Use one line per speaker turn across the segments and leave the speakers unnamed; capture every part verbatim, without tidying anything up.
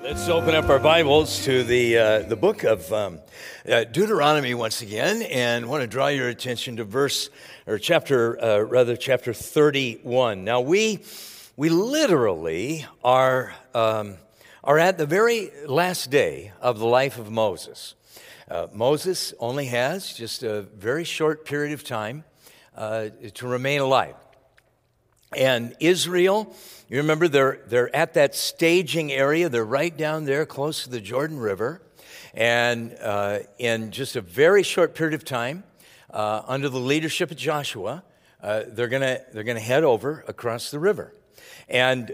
Let's open up our Bibles to the uh, the book of um, uh, Deuteronomy once again, and want to draw your attention to verse or chapter, uh, rather chapter thirty-one. Now we we literally are um, are at the very last day of the life of Moses. Uh, Moses only has just a very short period of time uh, to remain alive, and Israel. You remember, they're they're at that staging area. They're right down there close to the Jordan River. And uh, in just a very short period of time, uh, under the leadership of Joshua, uh, they're gonna they're gonna head over across the river. And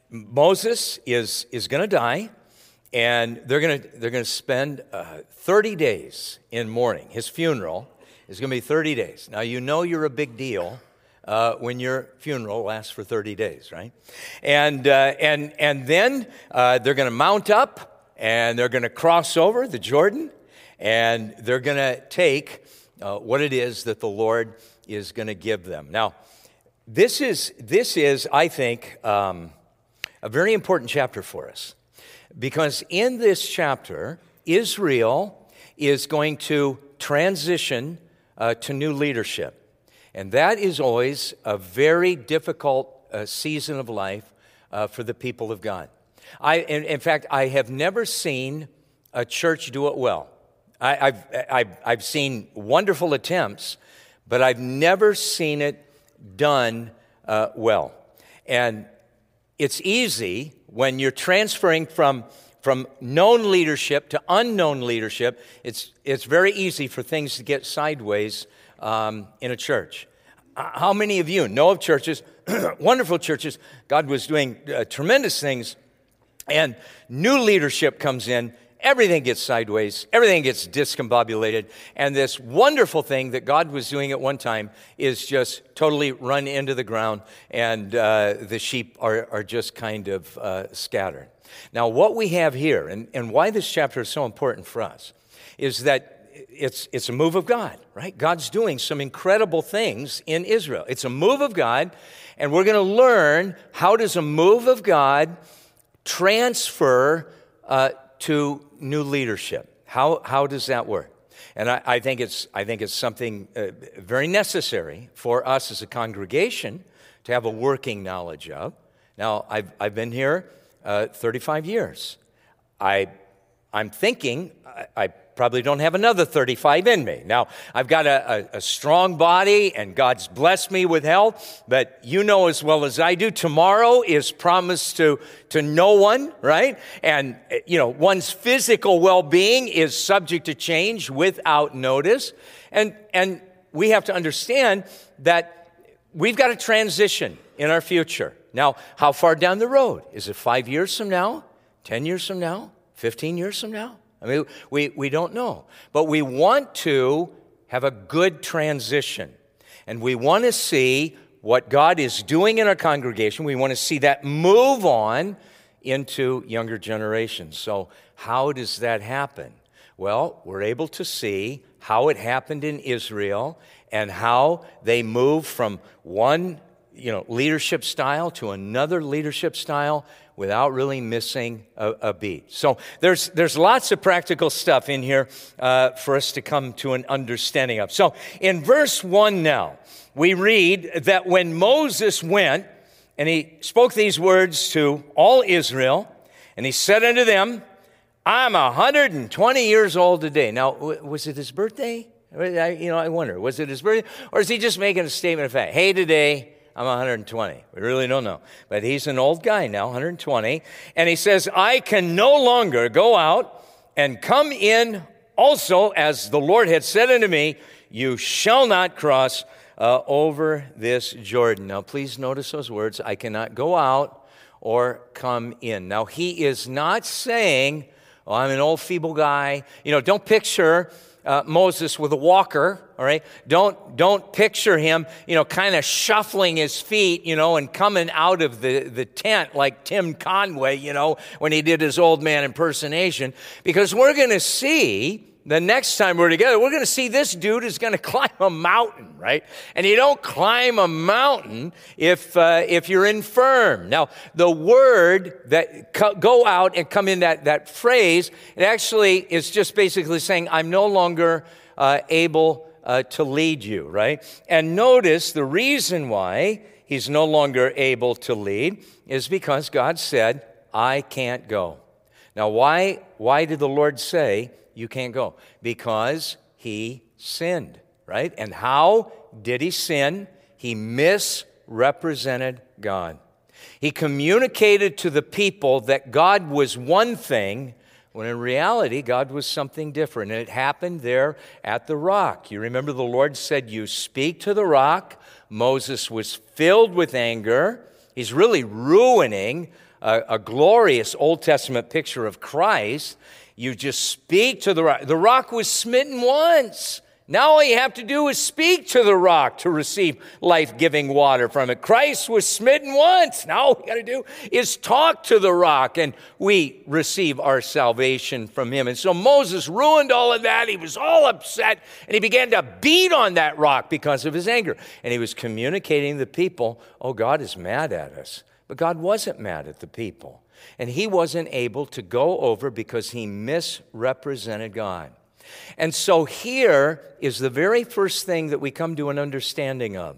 Moses is is gonna die, and they're gonna they're gonna spend uh, thirty days in mourning. His funeral is gonna be thirty days. Now you know you're a big deal Uh, when your funeral lasts for thirty days, right? And uh, and and then uh, they're going to mount up, and they're going to cross over the Jordan, and they're going to take uh, what it is that the Lord is going to give them. Now, this is this is, I think, um, a very important chapter for us, because in this chapter, Israel is going to transition uh, to new leadership. And that is always a very difficult uh, season of life uh, for the people of God. I, in, in fact, I have never seen a church do it well. I, I've, I've, I've seen wonderful attempts, but I've never seen it done uh, well. And it's easy when you're transferring from from known leadership to unknown leadership. It's it's very easy for things to get sideways Um, in a church. How many of you know of churches, wonderful churches, God was doing uh, tremendous things, and new leadership comes in, everything gets sideways, everything gets discombobulated, and this wonderful thing that God was doing at one time is just totally run into the ground, and uh, the sheep are, are just kind of uh, scattered. Now, what we have here, and, and why this chapter is so important for us, is that It's it's a move of God, right? God's doing some incredible things in Israel. It's a move of God, and we're going to learn how does a move of God transfer uh, to new leadership. How how does that work? And I, I think it's I think it's something uh, very necessary for us as a congregation to have a working knowledge of. Now, I've I've been here uh, thirty-five years. I I'm thinking I. I probably don't have another thirty-five in me. Now, I've got a, a, a strong body, and God's blessed me with health, but you know as well as I do, tomorrow is promised to, to no one, right? And, you know, one's physical well-being is subject to change without notice. And, and we have to understand that we've got a transition in our future. Now, how far down the road? Is it five years from now? Ten years from now? Fifteen years from now? I mean, we, we don't know. But we want to have a good transition. And we want to see what God is doing in our congregation. We want to see that move on into younger generations. So how does that happen? Well, we're able to see how it happened in Israel and how they moved from one, you know, leadership style to another leadership style without really missing a, a beat. So there's there's lots of practical stuff in here uh, for us to come to an understanding of. So in verse one now, we read that when Moses went and he spoke these words to all Israel, and he said unto them, I'm one hundred twenty years old today. Now, was it his birthday? I, you know, I wonder, was it his birthday? Or is he just making a statement of fact? Hey, today, I'm one hundred twenty. We really don't know. But he's an old guy now, one hundred twenty. And he says, I can no longer go out and come in also, as the Lord had said unto me, you shall not cross uh, over this Jordan. Now, please notice those words. I cannot go out or come in. Now, he is not saying, oh, I'm an old feeble guy. You know, don't picture Uh, Moses with a walker, all right? Don't don't picture him, you know, kind of shuffling his feet, you know, and coming out of the, the tent like Tim Conway, you know, when he did his old man impersonation. Because we're going to see the next time we're together, we're going to see this dude is going to climb a mountain, right? And you don't climb a mountain if uh, if you're infirm. Now, the word that co- go out and come in that, that phrase, it actually is just basically saying, I'm no longer uh, able uh, to lead you, right? And notice the reason why he's no longer able to lead is because God said, I can't go. Now, why, why did the Lord say, you can't go? Because he sinned, right? And how did he sin? He misrepresented God. He communicated to the people that God was one thing, when in reality, God was something different. And it happened there at the rock. You remember the Lord said, you speak to the rock. Moses was filled with anger. He's really ruining a, a glorious Old Testament picture of Christ. You just speak to the rock. The rock was smitten once. Now all you have to do is speak to the rock to receive life-giving water from it. Christ was smitten once. Now all we got to do is talk to the rock, and we receive our salvation from him. And so Moses ruined all of that. He was all upset, and he began to beat on that rock because of his anger. And he was communicating to the people, oh, God is mad at us. But God wasn't mad at the people. And he wasn't able to go over because he misrepresented God. And so here is the very first thing that we come to an understanding of.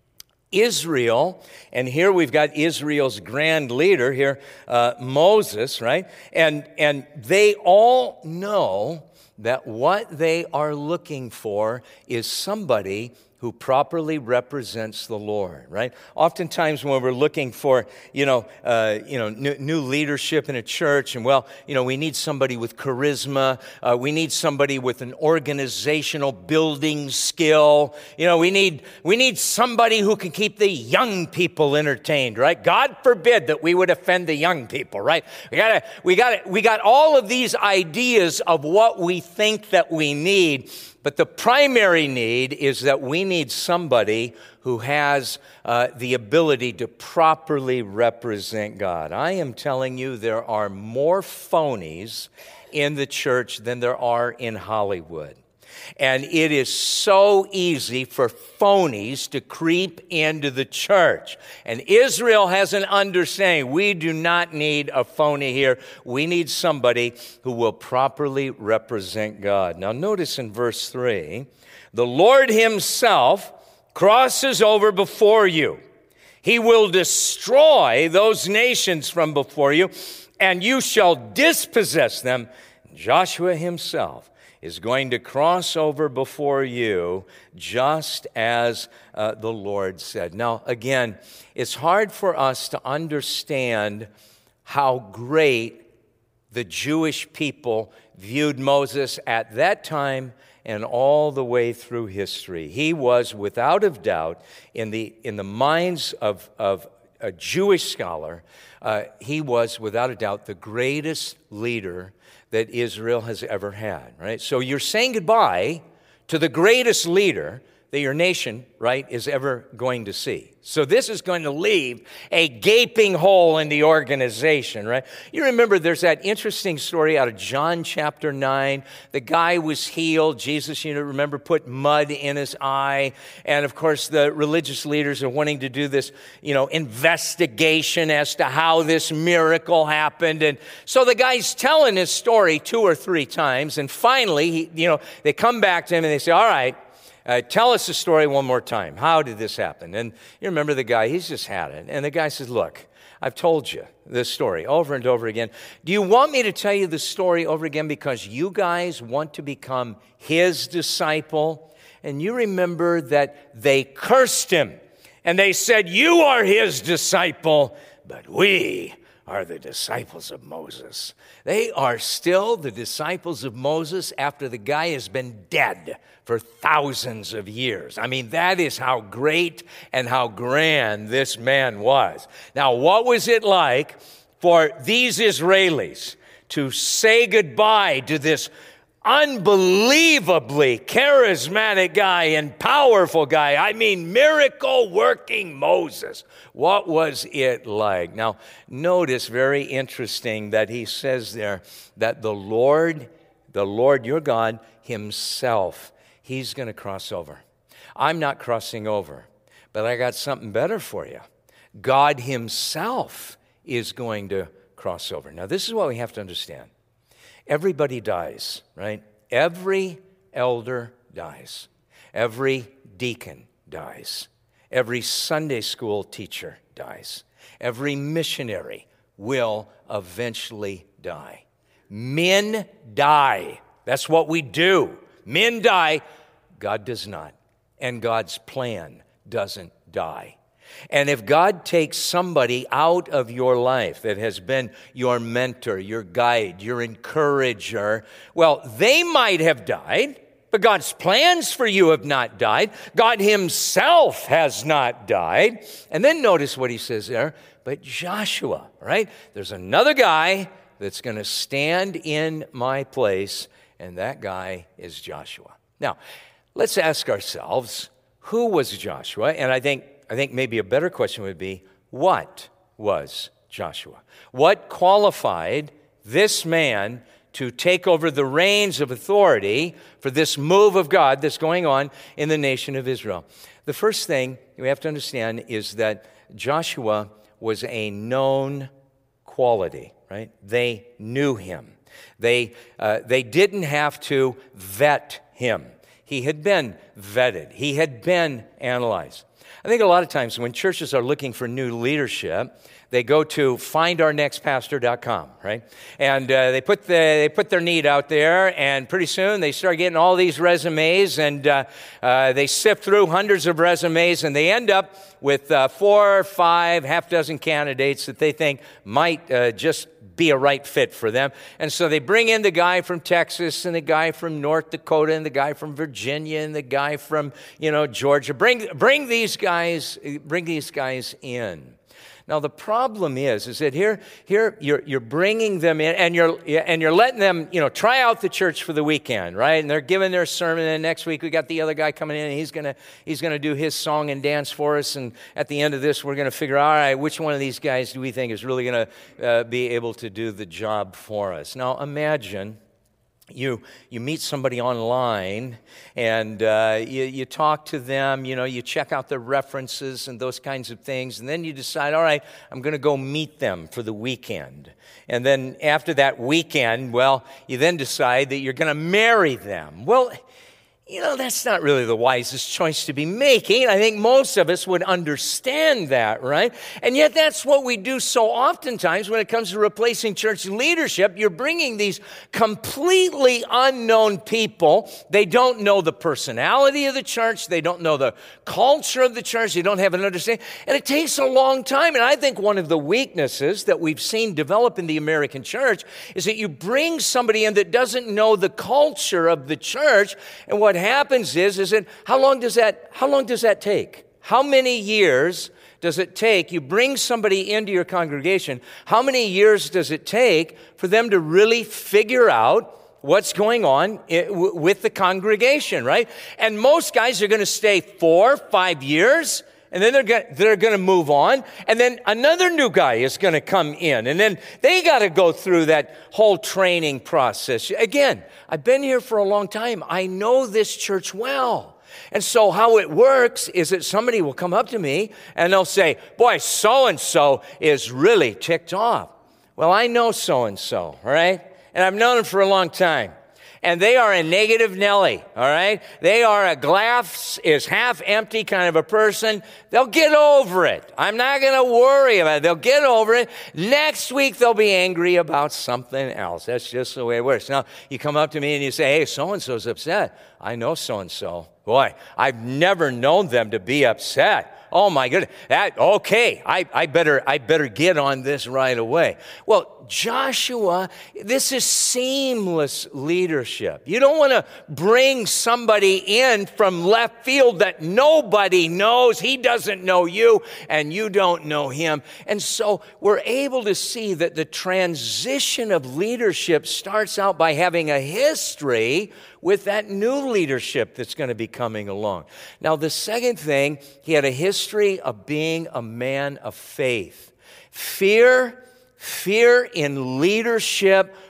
Israel, and here we've got Israel's grand leader here, uh, Moses, right? And, and they all know that what they are looking for is somebody who properly represents the Lord, right? Oftentimes when we're looking for, you know, uh, you know, new, new leadership in a church, and well, you know, we need somebody with charisma, uh, we need somebody with an organizational building skill, you know, we need we need somebody who can keep the young people entertained, right? God forbid that we would offend the young people, right? We gotta, we gotta, we got all of these ideas of what we think that we need. But the primary need is that we need somebody who has uh, the ability to properly represent God. I am telling you, there are more phonies in the church than there are in Hollywood. And it is so easy for phonies to creep into the church. And Israel has an understanding. We do not need a phony here. We need somebody who will properly represent God. Now notice in verse three, the Lord himself crosses over before you. He will destroy those nations from before you, and you shall dispossess them. Joshua himself is going to cross over before you just as uh, the Lord said. Now, again, it's hard for us to understand how great the Jewish people viewed Moses at that time and all the way through history. He was, without a doubt, in the, in the minds of, of a Jewish scholar, uh, he was, without a doubt, the greatest leader that Israel has ever had, right? So you're saying goodbye to the greatest leader that your nation, right, is ever going to see. So this is going to leave a gaping hole in the organization, right? You remember there's that interesting story out of John chapter nine. The guy was healed. Jesus, you know, remember, put mud in his eye. And of course, the religious leaders are wanting to do this, you know, investigation as to how this miracle happened. And so the guy's telling his story two or three times. And finally, he, you know, they come back to him and they say, all right, Uh, tell us the story one more time. How did this happen? And you remember the guy, he's just had it. And the guy says, look, I've told you this story over and over again. Do you want me to tell you the story over again because you guys want to become his disciple? And you remember that they cursed him. And they said, you are his disciple, but we are the disciples of Moses. They are still the disciples of Moses after the guy has been dead for thousands of years. I mean, that is how great and how grand this man was. Now, what was it like for these Israelis to say goodbye to this unbelievably charismatic guy and powerful guy? I mean, miracle-working Moses. What was it like? Now, notice, very interesting that he says there that the Lord, the Lord your God himself. He's going to cross over. I'm not crossing over, but I got something better for you. God himself is going to cross over. Now, this is what we have to understand. Everybody dies, right? Every elder dies. Every deacon dies. Every Sunday school teacher dies. Every missionary will eventually die. Men die. That's what we do. Men die. God does not. And God's plan doesn't die. And if God takes somebody out of your life that has been your mentor, your guide, your encourager, well, they might have died, but God's plans for you have not died. God himself has not died. And then notice what he says there, but Joshua, right? There's another guy that's going to stand in my place, and that guy is Joshua. Now, let's ask ourselves, who was Joshua? And I think I think maybe a better question would be, what was Joshua? What qualified this man to take over the reins of authority for this move of God that's going on in the nation of Israel? The first thing we have to understand is that Joshua was a known quality, right? They knew him. They, uh, they didn't have to vet him. He had been vetted. He had been analyzed. I think a lot of times when churches are looking for new leadership, they go to find our next pastor dot com, right? And uh, they put the, they put their need out there, and pretty soon they start getting all these resumes, and uh, uh, they sift through hundreds of resumes, and they end up with uh, four or five, half dozen candidates that they think might uh, just be a right fit for them. And so they bring in the guy from Texas and the guy from North Dakota and the guy from Virginia and the guy from, you know, Georgia. Bring bring these guys bring these guys in. Now the problem is, is that here, here you're you're bringing them in, and you're and you're letting them, you know, try out the church for the weekend, right? And they're giving their sermon, and next week we got the other guy coming in, and he's gonna he's gonna do his song and dance for us. And at the end of this, we're gonna figure out, all right, which one of these guys do we think is really gonna uh, be able to do the job for us? Now imagine. You you meet somebody online, and uh, you, you talk to them, you know, you check out their references and those kinds of things, and then you decide, all right, I'm going to go meet them for the weekend. And then after that weekend, well, you then decide that you're going to marry them. Well, you know, that's not really the wisest choice to be making. I think most of us would understand that, right? And yet that's what we do so oftentimes when it comes to replacing church leadership. You're bringing these completely unknown people. They don't know the personality of the church. They don't know the culture of the church. They don't have an understanding. And it takes a long time. And I think one of the weaknesses that we've seen develop in the American church is that you bring somebody in that doesn't know the culture of the church. And what happens is, is that how long does that, how long does that take? How many years does it take? You bring somebody into your congregation. How many years does it take for them to really figure out what's going on with the congregation, right? And most guys are going to stay four, five years, and then they're going they're going to move on, and then another new guy is going to come in, and then they got to go through that whole training process. Again, I've been here for a long time. I know this church well. And so how it works is that somebody will come up to me and they'll say, boy, so-and-so is really ticked off. Well, I know so-and-so, all right? And I've known him for a long time. And they are a negative Nelly, all right? They are a glass is half empty kind of a person. They'll get over it. I'm not going to worry about it. They'll get over it. Next week, they'll be angry about something else. That's just the way it works. Now, you come up to me and you say, hey, so-and-so's upset. I know so-and-so. Boy, I've never known them to be upset. Oh my goodness. That, okay, I, I better I better get on this right away. Well, Joshua, this is seamless leadership. You don't want to bring somebody in from left field that nobody knows. He doesn't know you, and you don't know him. And so we're able to see that the transition of leadership starts out by having a history with that new leadership that's going to be coming along. Now, the second thing, he had a history of being a man of faith. Fear, fear in leadership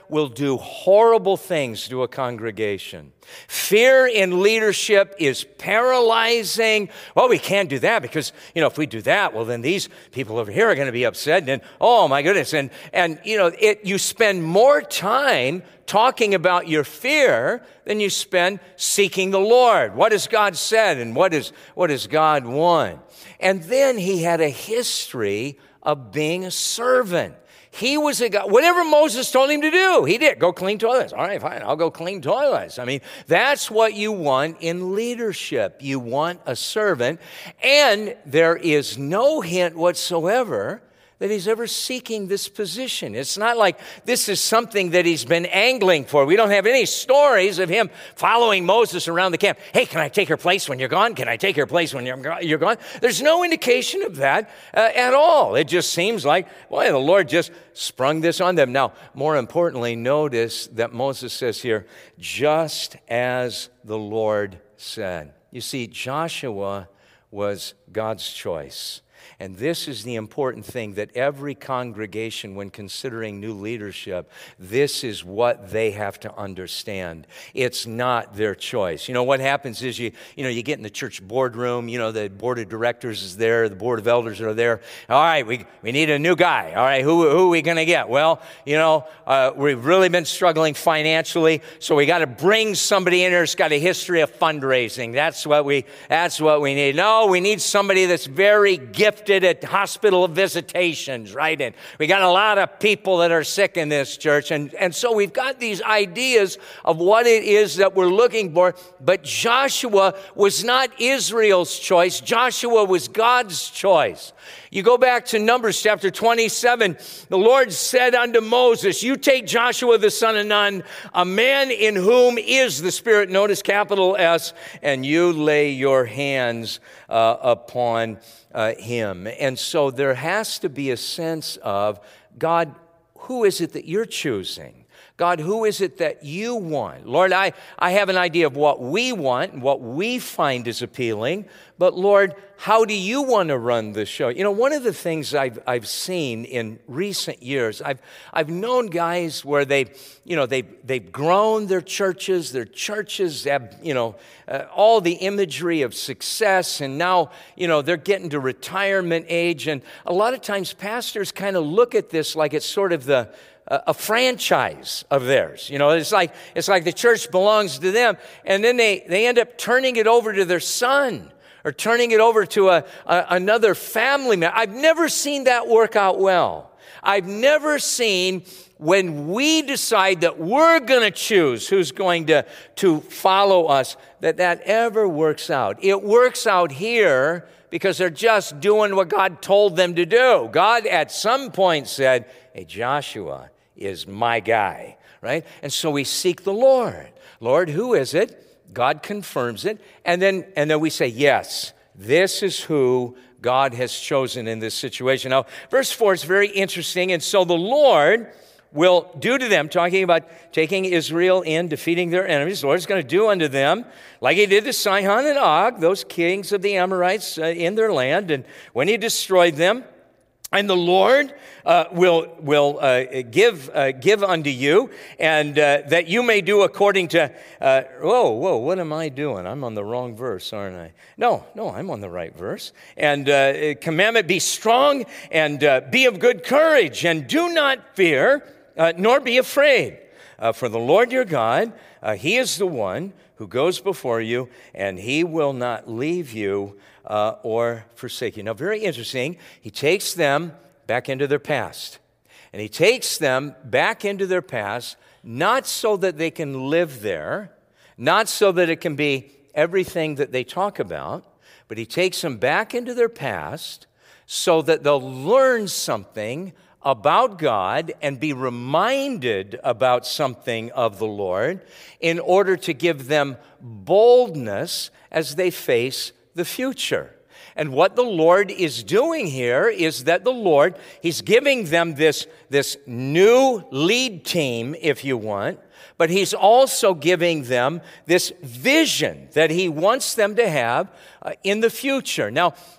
will do horrible things to a congregation. Fear in leadership is paralyzing. Well, we can't do that because, you know, if we do that, well, then these people over here are going to be upset. And, oh, my goodness. And, and you know, it, you spend more time talking about your fear than you spend seeking the Lord. What has God said and what is what does God want? And then he had a history of being a servant. He was a guy, whatever Moses told him to do, he did. Go clean toilets. All right, fine, I'll go clean toilets. I mean, that's what you want in leadership. You want a servant, and there is no hint whatsoever that he's ever seeking this position. It's not like this is something that he's been angling for. We don't have any stories of him following Moses around the camp. Hey, can I take her place when you're gone? Can I take her place when you're, you're gone? There's no indication of that uh, at all. It just seems like, boy, the Lord just sprung this on them. Now, more importantly, notice that Moses says here, just as the Lord said. You see, Joshua was God's choice. And this is the important thing that every congregation, when considering new leadership, this is what they have to understand. It's not their choice. You know, what happens is you, you know, you get in the church boardroom, you know, the board of directors is there, the board of elders are there. All right, we, we need a new guy. All right, who, who are we going to get? Well, you know, uh, we've really been struggling financially, so we got to bring somebody in here who's got a history of fundraising. That's what we, that's what we need. No, we need somebody that's very gifted at hospital visitations, right? And we got a lot of people that are sick in this church. And, and so we've got these ideas of what it is that we're looking for. But Joshua was not Israel's choice. Joshua was God's choice. You go back to Numbers chapter twenty-seven. The Lord said unto Moses, you take Joshua the son of Nun, a man in whom is the Spirit, notice capital S, and you lay your hands uh, upon uh, him. And so there has to be a sense of, God, who is it that you're choosing? God, who is it that you want? Lord, I, I have an idea of what we want and what we find is appealing, but Lord, how do you want to run this show? You know, one of the things I've I've seen in recent years, I've I've known guys where they, you know, they they've grown their churches, their churches have, you know, uh, all the imagery of success, and now, you know, they're getting to retirement age, and a lot of times pastors kind of look at this like it's sort of the a franchise of theirs. You know, it's like it's like the church belongs to them, and then they, they end up turning it over to their son or turning it over to a, a another family member. I've never seen that work out well. I've never seen when we decide that we're going to choose who's going to, to follow us, that that ever works out. It works out here because they're just doing what God told them to do. God at some point said, hey, Joshua is my guy, right? And so we seek the Lord. Lord, who is it? God confirms it. And then, and then we say, yes, this is who God has chosen in this situation. Now, verse four is very interesting. And so the Lord will do to them, talking about taking Israel in, defeating their enemies. The Lord is going to do unto them like he did to Sihon and Og, those kings of the Amorites uh, in their land. And when he destroyed them, and the Lord uh, will will uh, give uh, give unto you, and uh, that you may do according to. Uh, whoa, whoa! What am I doing? I'm on the wrong verse, aren't I? No, no, I'm on the right verse. And uh, commandment: be strong and uh, be of good courage, and do not fear, uh, nor be afraid. Uh, for the Lord your God, uh, He is the one who goes before you, and He will not leave you Uh, or forsake you. Now, very interesting. He takes them back into their past. And he takes them back into their past, not so that they can live there, not so that it can be everything that they talk about, but he takes them back into their past so that they'll learn something about God and be reminded about something of the Lord in order to give them boldness as they face the future. And what the Lord is doing here is that the Lord, he's giving them this, this new lead team, if you want, but he's also giving them this vision that he wants them to have uh, in the future. Now,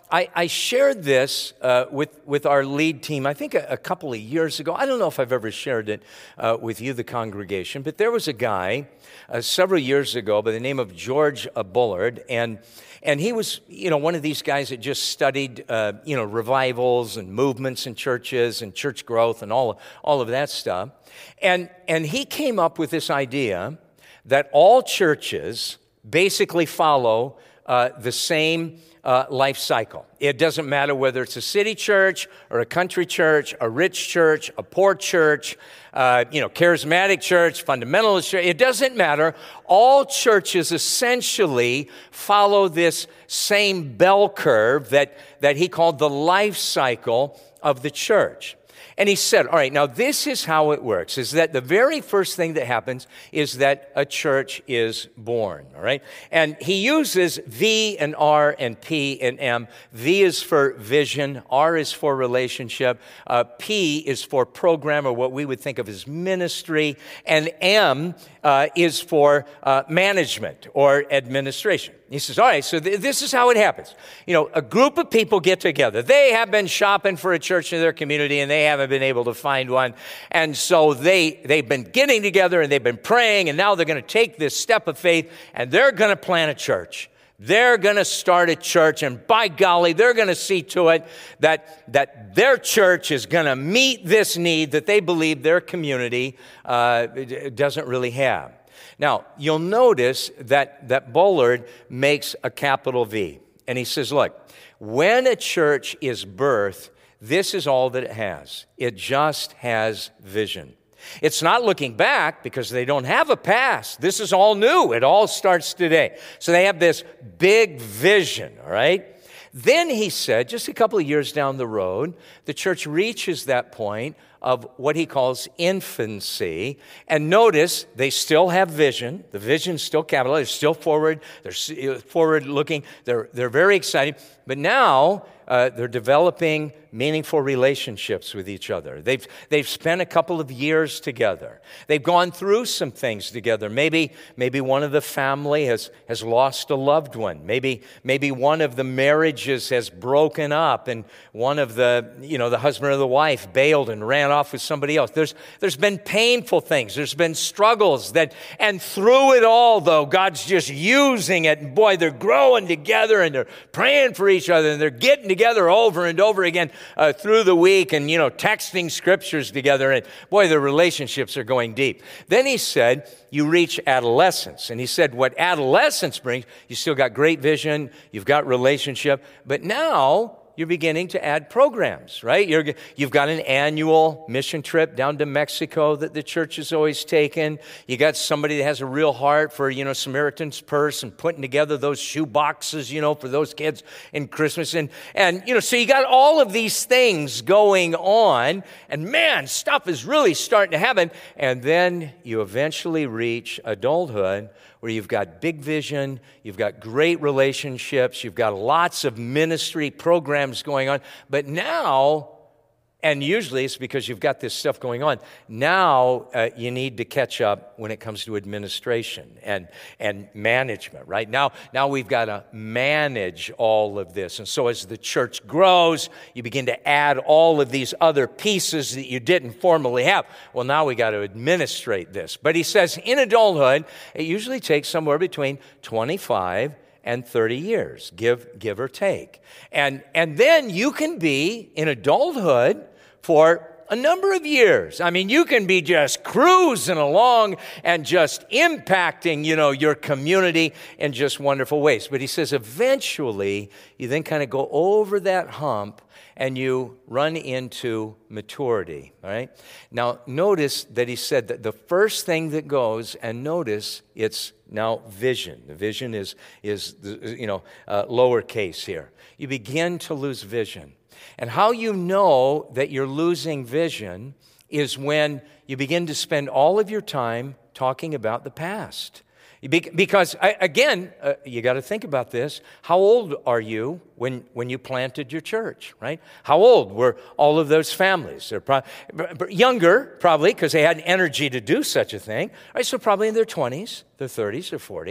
I, I shared this uh, with, with our lead team, I think a, a couple of years ago. I don't know if I've ever shared it uh, with you, the congregation, but there was a guy uh, several years ago by the name of George uh, Bullard, and and he was, you know, one of these guys that just studied, uh, you know, revivals and movements in churches and church growth and all, all of that stuff. And, and he came up with this idea that all churches basically follow uh, the same Uh, life cycle. It doesn't matter whether it's a city church or a country church, a rich church, a poor church, uh, you know, charismatic church, fundamentalist church. It doesn't matter. All churches essentially follow this same bell curve that, that he called the life cycle of the church. And he said, all right, now this is how it works, is that the very first thing that happens is that a church is born, all right? And he uses V and R and P and M. V is for vision, R is for relationship, uh, P is for program, or what we would think of as ministry, and M uh, is for uh, management or administration. He says, all right, so th- this is how it happens. You know, a group of people get together. They have been shopping for a church in their community, and they haven't been able to find one. And so they, they've been getting together, and they've been praying, and now they're going to take this step of faith, and they're going to plant a church. They're going to start a church, and by golly, they're going to see to it that, that their church is going to meet this need that they believe their community uh, doesn't really have. Now, you'll notice that, that Bullard makes a capital V. And he says, look, when a church is birthed, this is all that it has. It just has vision. It's not looking back because they don't have a past. This is all new. It all starts today. So they have this big vision, all right? Then he said, just a couple of years down the road, the church reaches that point of what he calls infancy. And notice, they still have vision. The vision's still capital. They're still forward. They're forward looking. They're, they're very exciting. But now, uh, they're developing meaningful relationships with each other. They've, they've spent a couple of years together. They've gone through some things together. Maybe, maybe one of the family has, has lost a loved one. Maybe, maybe one of the marriages has broken up, and one of the, you know, the husband or the wife bailed and ran off with somebody else. There's, there's been painful things. There's been struggles that, and through it all, though, God's just using it. And boy, they're growing together, and they're praying for each other, and they're getting together over and over again uh, through the week, and, you know, texting scriptures together. And boy, their relationships are going deep. Then he said, you reach adolescence. And he said, what adolescence brings, you still got great vision, you've got relationship, but now you're beginning to add programs, right? You're, you've got an annual mission trip down to Mexico that the church has always taken. You got somebody that has a real heart for, you know, Samaritan's Purse and putting together those shoe boxes, you know, for those kids in Christmas. And, and you know, so you got all of these things going on, and man, stuff is really starting to happen. And then you eventually reach adulthood, where you've got big vision, you've got great relationships, you've got lots of ministry programs going on. But now, and usually it's because you've got this stuff going on, now uh, you need to catch up when it comes to administration and, and management, right? Now, now we've got to manage all of this. And so as the church grows, you begin to add all of these other pieces that you didn't formerly have. Well, now we got to administrate this. But he says in adulthood, it usually takes somewhere between twenty-five and thirty years, give, give or take. And, and then you can be in adulthood for a number of years. I mean, you can be just cruising along and just impacting, you know, your community in just wonderful ways. But he says eventually you then kind of go over that hump and you run into maturity, all right? Now, notice that he said that the first thing that goes, and notice it's now vision. The vision is, is the, you know, uh, lowercase here. You begin to lose vision. And how you know that you're losing vision is when you begin to spend all of your time talking about the past. Because, again, uh, you got to think about this. How old are you when, when you planted your church, right? How old were all of those families? They're pro- younger, probably, because they had energy to do such a thing. All right, so probably in their twenties, their thirties, their forties.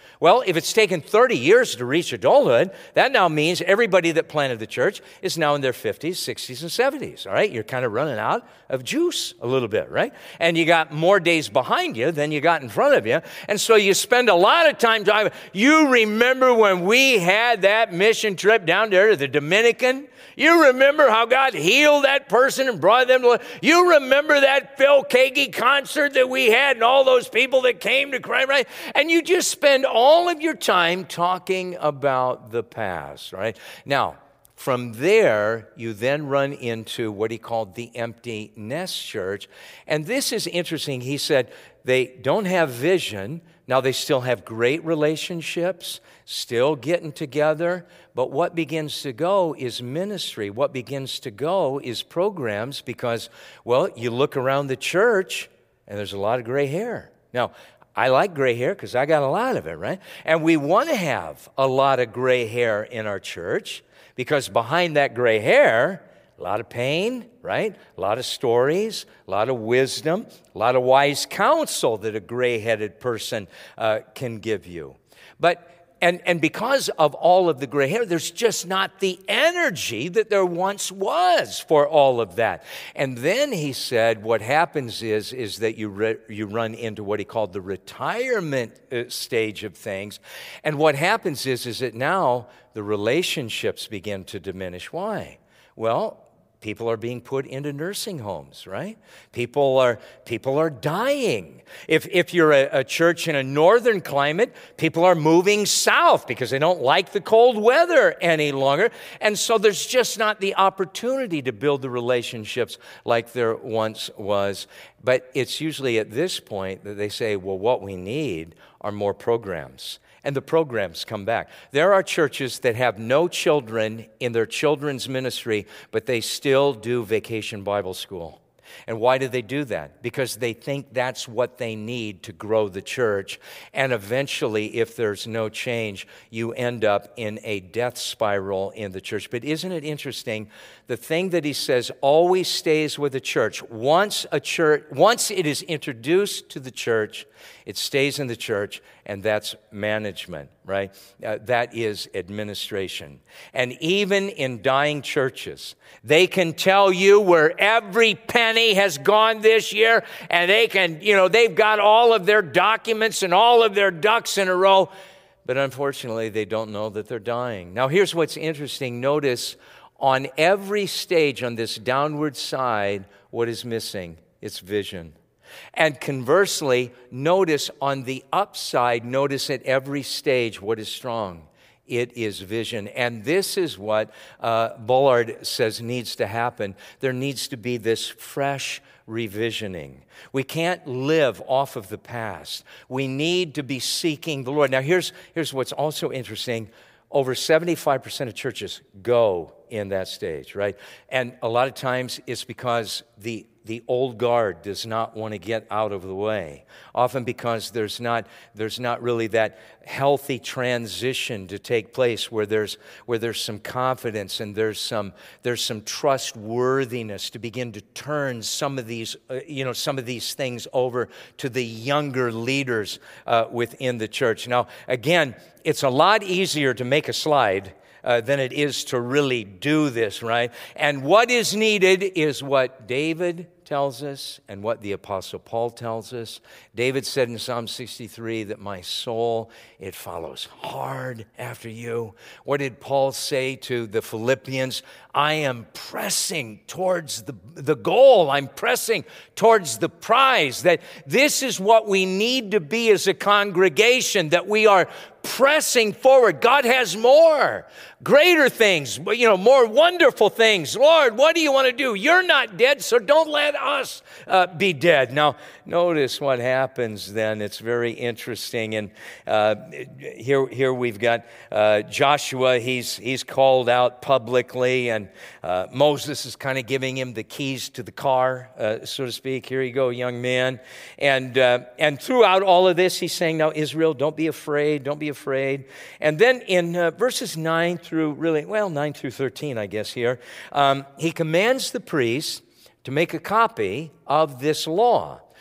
Well, if it's taken thirty years to reach adulthood, that now means everybody that planted the church is now in their fifties, sixties, and seventies, all right? You're kind of running out of juice a little bit, right? And you got more days behind you than you got in front of you, and so you spend a lot of time driving. You remember when we had that mission trip down there to the Dominican? You remember how God healed that person and brought them to, you remember that Phil Keaggy concert that we had and all those people that came to Christ, right? And you just spend all of your time talking about the past, right? Now, from there, you then run into what he called the empty nest church. And this is interesting. He said they don't have vision. Now, they still have great relationships, still getting together, but what begins to go is ministry. What begins to go is programs because, well, you look around the church and there's a lot of gray hair. Now, I like gray hair because I got a lot of it, right? And we want to have a lot of gray hair in our church because behind that gray hair, a lot of pain, right? A lot of stories, a lot of wisdom, a lot of wise counsel that a gray-headed person uh, can give you. But and and because of all of the gray hair, there's just not the energy that there once was for all of that. And then he said, what happens is is that you re, you run into what he called the retirement uh, stage of things, and what happens is is that now the relationships begin to diminish. Why? Well, people are being put into nursing homes, right? People are people are dying. If if you're a, a church in a northern climate, people are moving south because they don't like the cold weather any longer. And so there's just not the opportunity to build the relationships like there once was. But it's usually at this point that they say, well, what we need are more programs. And the programs come back. There are churches that have no children in their children's ministry, but they still do Vacation Bible School. And why do they do that? Because they think that's what they need to grow the church. And eventually, if there's no change, you end up in a death spiral in the church. But isn't it interesting? The thing that he says always stays with the church. Once a church, once it is introduced to the church, it stays in the church, and that's management, right? Uh, that is administration. And even in dying churches, they can tell you where every penny has gone this year, and they can, you know, they've got all of their documents and all of their ducks in a row, but unfortunately, they don't know that they're dying. Now, here's what's interesting. Notice on every stage on this downward side, what is missing? It's vision. And conversely, notice on the upside, notice at every stage what is strong. It is vision. And this is what uh, Bullard says needs to happen. There needs to be this fresh revisioning. We can't live off of the past. We need to be seeking the Lord. Now, here's, here's what's also interesting. Over seventy-five percent of churches go in that stage, right? And a lot of times it's because the The old guard does not want to get out of the way, often because there's not there's not really that healthy transition to take place where there's where there's some confidence and there's some there's some trustworthiness to begin to turn some of these uh, you know some of these things over to the younger leaders uh, within the church. Now, again, it's a lot easier to make a slide Uh, than it is to really do this, right? And what is needed is what David tells us and what the Apostle Paul tells us. David said in Psalm sixty-three that my soul, it follows hard after you. What did Paul say to the Philippians? I am pressing towards the, the goal. I'm pressing towards the prize. That this is what we need to be as a congregation, that we are pressing forward. God has more, greater things, you know, more wonderful things. Lord, what do you want to do? You're not dead, so don't let us uh, be dead. Now, notice what happens then. It's very interesting. And uh, here, here we've got uh, Joshua. He's he's called out publicly, and uh, Moses is kind of giving him the keys to the car, uh, so to speak. Here you go, young man. And uh, and throughout all of this, he's saying, "Now, Israel, don't be afraid. Don't be afraid." And then in uh, verses nine through really well nine through thirteen, I guess here, um, he commands the priests to make a copy of this law.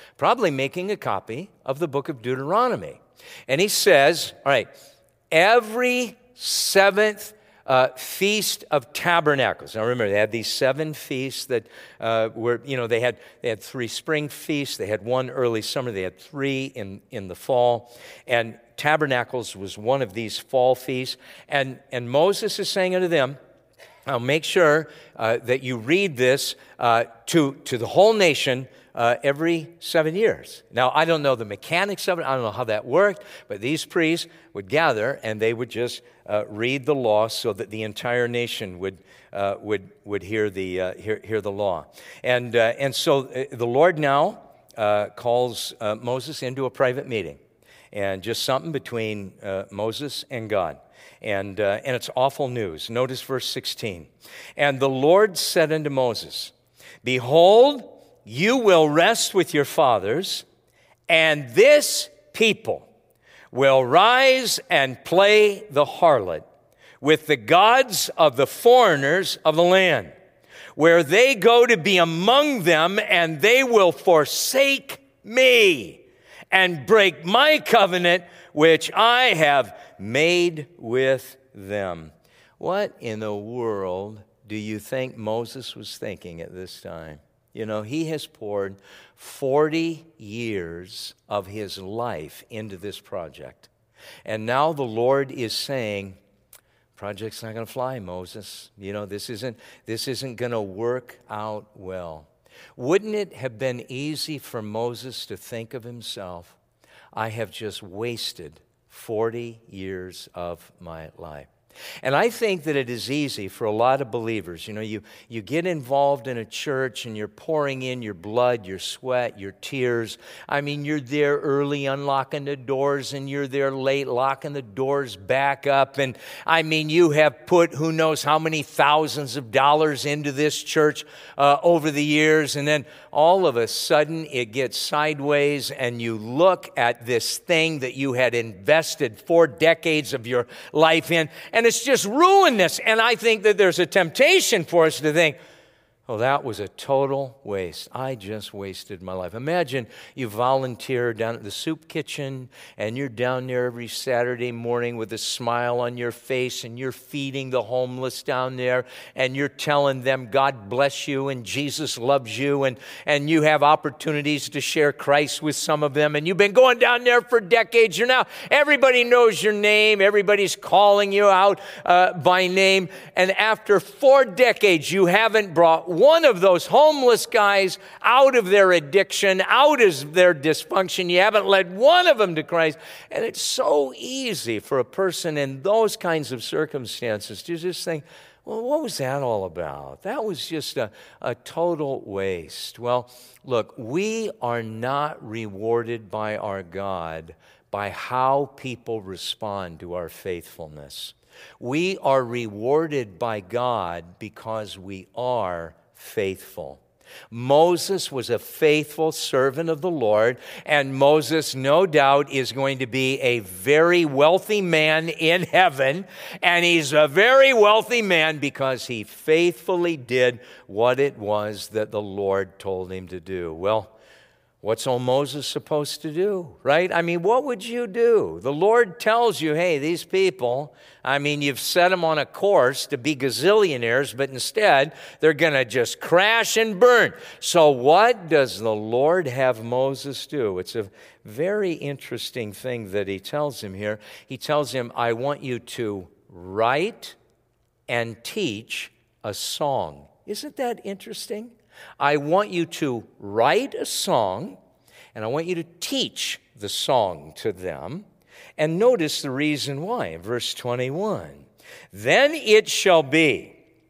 probably making a copy of the book of Deuteronomy. And he says, all right, every seventh uh, Feast of Tabernacles. Now remember, they had these seven feasts that uh, were, you know, they had they had three spring feasts, they had one early summer, they had three in, in the fall. And Tabernacles was one of these fall feasts. And, and Moses is saying unto them, now make sure uh, that you read this uh, to, to the whole nation uh, every seven years. Now, I don't know the mechanics of it. I don't know how that worked. But these priests would gather and they would just uh, read the law so that the entire nation would uh, would would hear the uh, hear, hear the law. And uh, and so the Lord now uh, calls uh, Moses into a private meeting, and just something between uh, Moses and God. And, uh, and it's awful news. Notice verse sixteen. And the Lord said unto Moses, behold, you will rest with your fathers, and this people will rise and play the harlot with the gods of the foreigners of the land, where they go to be among them, and they will forsake me and break my covenant which I have made with them. What in the world do you think Moses was thinking at this time? You know, he has poured forty years of his life into this project. And now the Lord is saying, project's not going to fly, Moses. You know, this isn't, this isn't going to work out well. Wouldn't it have been easy for Moses to think of himself, I have just wasted forty years of my life? And I think that it is easy for a lot of believers. You know, you, you get involved in a church and you're pouring in your blood, your sweat, your tears. I mean, you're there early unlocking the doors and you're there late locking the doors back up. And I mean, you have put who knows how many thousands of dollars into this church uh, over the years. And then all of a sudden it gets sideways and you look at this thing that you had invested four decades of your life in, and And it's just ruined this. And I think that there's a temptation for us to think, oh, that was a total waste. I just wasted my life. Imagine you volunteer down at the soup kitchen and you're down there every Saturday morning with a smile on your face and you're feeding the homeless down there and you're telling them God bless you and Jesus loves you, and, and you have opportunities to share Christ with some of them, and you've been going down there for decades. You're now, everybody knows your name. Everybody's calling you out uh, by name. And after four decades, you haven't brought one of those homeless guys out of their addiction, out of their dysfunction. You haven't led one of them to Christ. And it's so easy for a person in those kinds of circumstances to just think, well, what was that all about? That was just a, a total waste. Well, look, we are not rewarded by our God by how people respond to our faithfulness. We are rewarded by God because we are faithful. Moses was a faithful servant of the Lord, and Moses, no doubt, is going to be a very wealthy man in heaven, and he's a very wealthy man because he faithfully did what it was that the Lord told him to do. Well, what's old Moses supposed to do, right? I mean, what would you do? The Lord tells you, hey, these people, I mean, you've set them on a course to be gazillionaires, but instead they're going to just crash and burn. So what does the Lord have Moses do? It's a very interesting thing that he tells him here. He tells him, I want you to write and teach a song. Isn't that interesting? I want you to write a song, and I want you to teach the song to them. And notice the reason why in verse twenty-one. Then it shall be,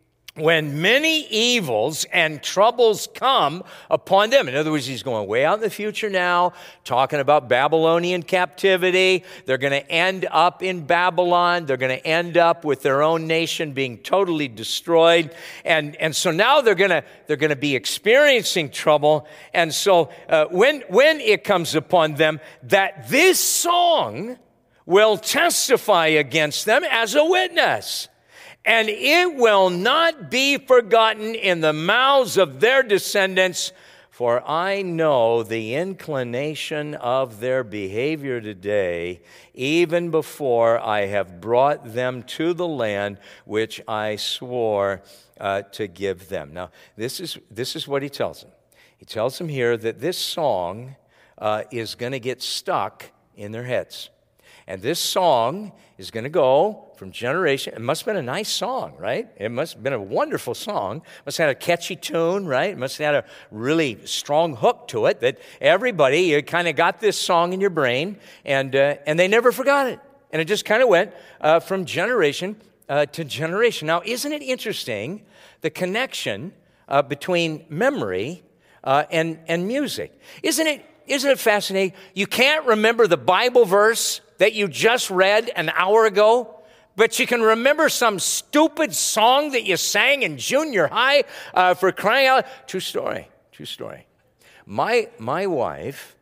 when many evils and troubles come upon them. In other words, he's going way out in the future now, talking about Babylonian captivity. They're going to end up in Babylon. They're going to end up with their own nation being totally destroyed. And, and so now they're going to they're going to be experiencing trouble. And so uh, when, when it comes upon them, that this song will testify against them as a witness. And it will not be forgotten in the mouths of their descendants For I know the inclination of their behavior today, even before I have brought them to the land which I swore uh, to give them. Now, this is, this is what he tells them. He tells them here that this song uh, is going to get stuck in their heads. And this song is going to go from generation. It must have been a nice song, right? It must have been a wonderful song. It must have had a catchy tune, right? It must have had a really strong hook to it that everybody, you kind of got this song in your brain, and uh, and they never forgot it. And it just kind of went uh, from generation uh, to generation. Now, isn't it interesting, the connection uh, between memory uh, and, and music? Isn't it, isn't it fascinating? You can't remember the Bible verse that you just read an hour ago, but you can remember some stupid song that you sang in junior high uh, for crying out. True story, true story. My, my wife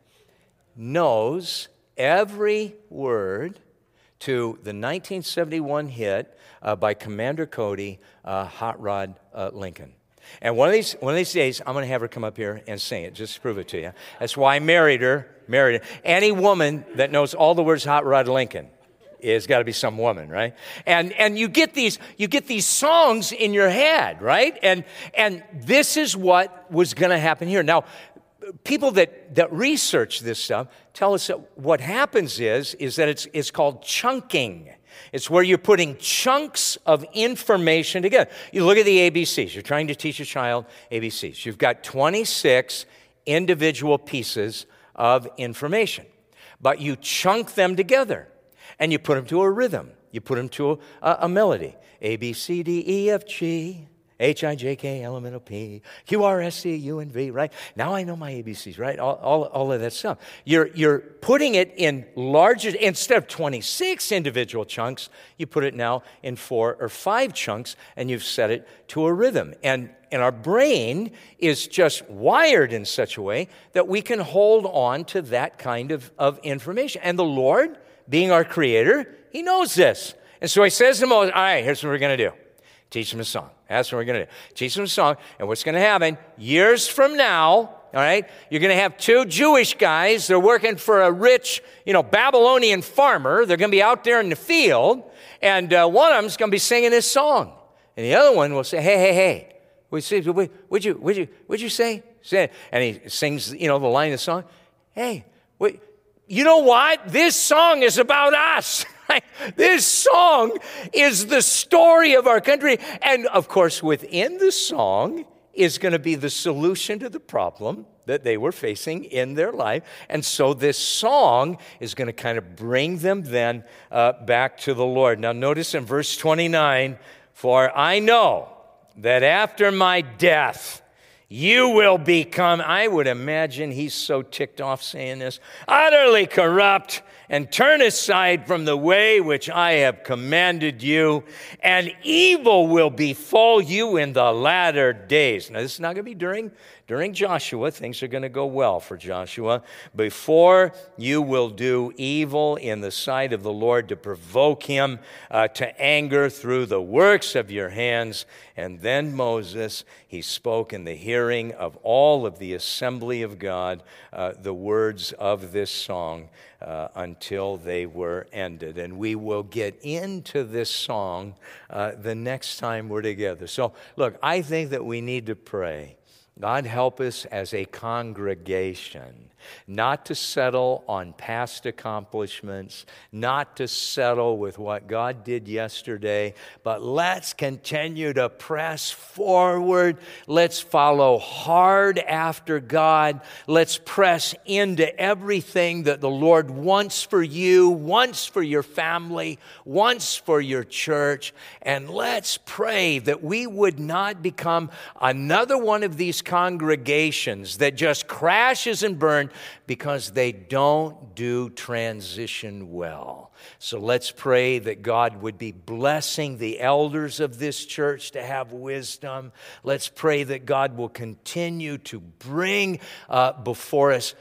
knows every word to the nineteen seventy-one hit uh, by Commander Cody, uh, Hot Rod uh, Lincoln. And one of these one of these days, I'm going to have her come up here and sing it, just to prove it to you. That's why I married her. Married her. Any woman that knows all the words Hot Rod Lincoln is got to be some woman, right? And and you get these you get these songs in your head, right? And and this is what was going to happen here. Now, people that that research this stuff tell us that what happens is is that it's it's called chunking. It's where you're putting chunks of information together. You look at the A B Cs. You're trying to teach a child A B Cs. You've got twenty-six individual pieces of information, but you chunk them together, and you put them to a rhythm. You put them to a, a melody. A, B, C, D, E, F, G, H, I, J, K, L, M, N, O, P, Q, R, S, T, U, N, V, right? Now I know my A B Cs, right? All, all, all of that stuff. You're, you're putting it in larger, instead of twenty-six individual chunks, you put it now in four or five chunks, and you've set it to a rhythm. And, and our brain is just wired in such a way that we can hold on to that kind of, of information. And the Lord, being our creator, he knows this. And so he says to Moses, all right, here's what we're going to do. Teach them a song. That's what we're going to do. Teach them a song. And what's going to happen, years from now, all right, you're going to have two Jewish guys. They're working for a rich, you know, Babylonian farmer. They're going to be out there in the field. And uh, one of them's going to be singing this song. And the other one will say, hey, hey, hey. Would you, would you, would you, would you say? say it. And he sings, you know, the line of the song. Hey, wait, you know what? This song is about us. This song is the story of our country. And of course, within the song is going to be the solution to the problem that they were facing in their life. And so this song is going to kind of bring them then uh, back to the Lord. Now notice in verse twenty-nine, for I know that after my death, you will become, I would imagine he's so ticked off saying this, utterly corrupt, and turn aside from the way which I have commanded you, and evil will befall you in the latter days. Now, this is not going to be during, during Joshua. Things are going to go well for Joshua. Before you will do evil in the sight of the Lord to provoke him uh, to anger through the works of your hands. And then Moses, he spoke in the hearing of all of the assembly of God uh, the words of this song uh, until they were ended. And we will get into this song uh, the next time we're together. So, look, I think that we need to pray. God, help us as a congregation not to settle on past accomplishments, not to settle with what God did yesterday, but let's continue to press forward. Let's follow hard after God. Let's press into everything that the Lord wants for you, wants for your family, wants for your church. And let's pray that we would not become another one of these congregations that just crashes and burns because they don't do transition well. So let's pray that God would be blessing the elders of this church to have wisdom. Let's pray that God will continue to bring uh, before us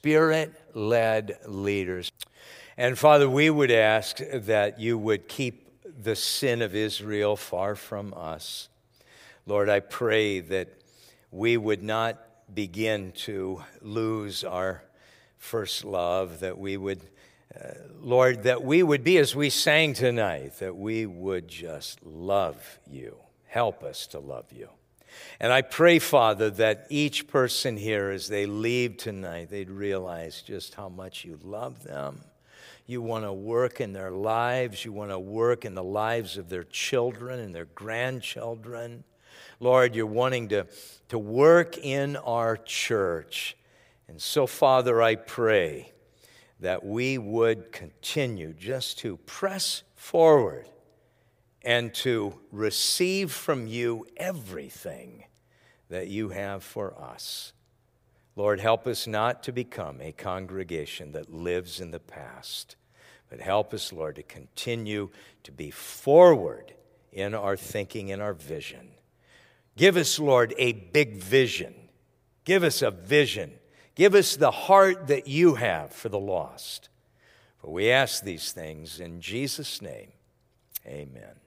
Spirit-led leaders. And Father, we would ask that you would keep the sin of Israel far from us. Lord, I pray that we would not begin to lose our first love, that we would, uh, Lord, that we would be as we sang tonight, that we would just love you. Help us to love you. And I pray, Father, that each person here, as they leave tonight, they'd realize just how much you love them. You want to work in their lives. You want to work in the lives of their children and their grandchildren. Lord, you're wanting to, to work in our church. And so, Father, I pray that we would continue just to press forward and to receive from you everything that you have for us. Lord, help us not to become a congregation that lives in the past, but help us, Lord, to continue to be forward in our thinking and our vision. Give us, Lord, a big vision. Give us a vision. Give us the heart that you have for the lost. For we ask these things in Jesus' name, amen.